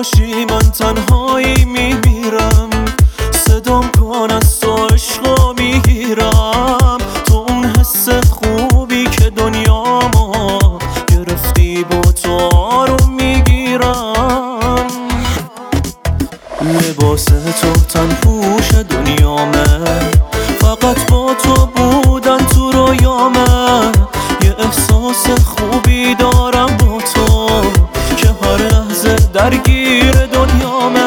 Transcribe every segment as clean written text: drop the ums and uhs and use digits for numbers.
نباشی من تنهایی میمیرم، صدام کن از تو عشقا میگیرم. تو اون حس خوبی که دنیا ما گرفتی با تو آروم میگیرم. لباس تو تن پوش دنیامه، فقط با تو بودن تو رویامه. یه احساس خوبی دارم با تو که هر لحظه درگیر دنیامه.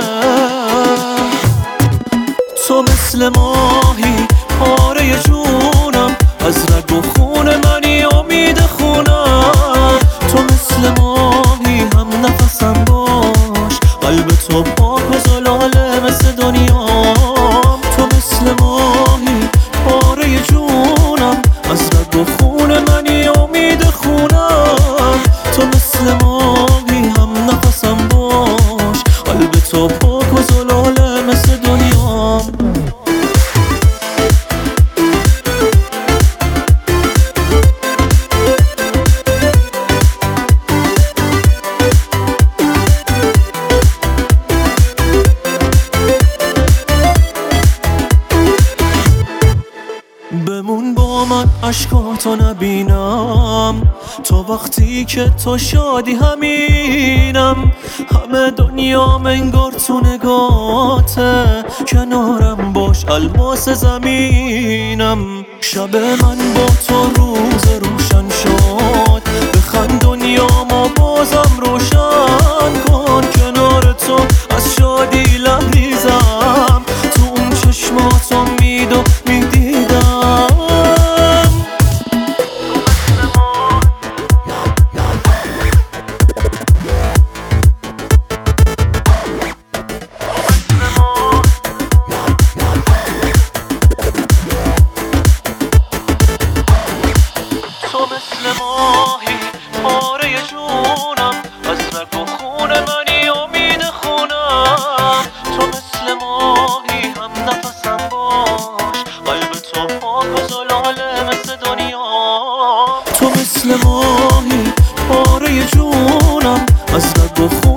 تو مثل ماهی پاره جونم، از رگ و خون منی امید خونم. تو مثل ماهی هم نفسم باش، قلب تو پاک و زلاله مثل دنیام. تو مثل ماهی پاره جونم، از رگ و خون منی امید خونم. تو مثل ماهی هم نفسم باش، قلب تو پاک و زلاله مثل دنیام. بمون با من عشقاتو نبینم، تا وقتی که تو شادی همینم. همه دنیام انگار تو نگاته، کنارم باش الماس زمینم. شب من با تو روز روشن شد، بخند دنیامو بازم روشن کن. کنار تو از شادی لبریزم، تو اون چشماتو میدیدم. تو مثل ماهی پاره جونم، از رگ و خون منی امید خونم. تو مثل ماهی هم نفسم باش، قلب تو پاک و زلاله مثل دنیا. تو مثل ماهی پاره جونم، از رگ و خون